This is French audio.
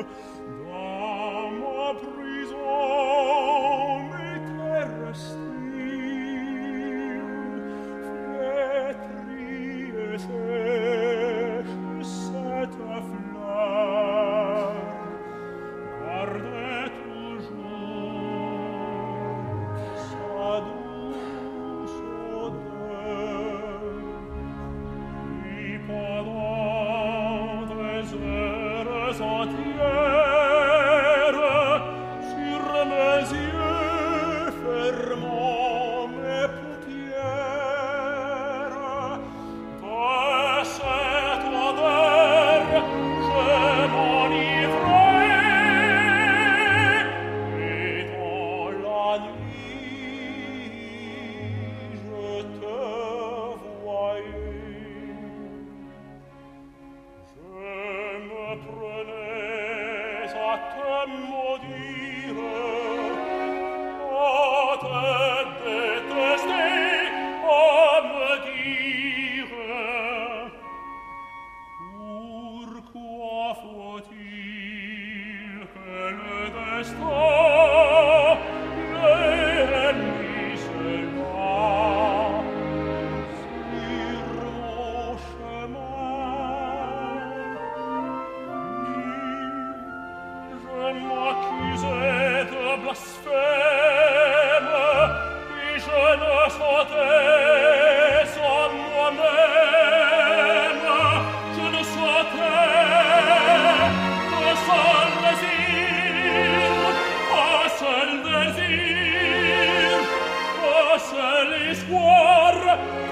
dans ma prison m'était resté flétrie et sèche cette fleur gardait toujours sa douce odeur. Puis pendant des heures entières, sur mes yeux fermant mes paupières, de cette odeur je m'enivrais, et dans la nuit je te voyais. Je me prenais à te maudire, à te détester, à me dire: pourquoi faut-il que le destin l'ait mis là sur mon chemin? Je m'accusais de blasphème, et je ne sentais en moi-même, je ne sentais qu'un seul désir, un seul espoir,